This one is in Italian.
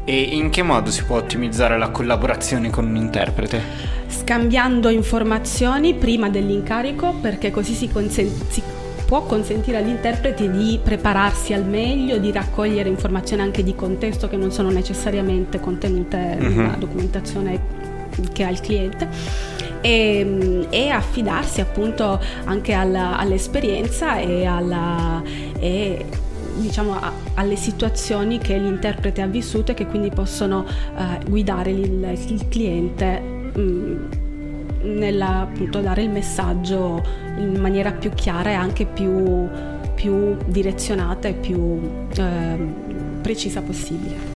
E in che modo si può ottimizzare la collaborazione con un interprete? Scambiando informazioni prima dell'incarico, perché così si può consentire agli interpreti di prepararsi al meglio, di raccogliere informazioni anche di contesto che non sono necessariamente contenute nella documentazione che ha il cliente, e affidarsi appunto anche all'esperienza e diciamo alle situazioni che l'interprete ha vissuto e che quindi possono guidare il cliente appunto dare il messaggio in maniera più chiara e anche più direzionata e più precisa possibile.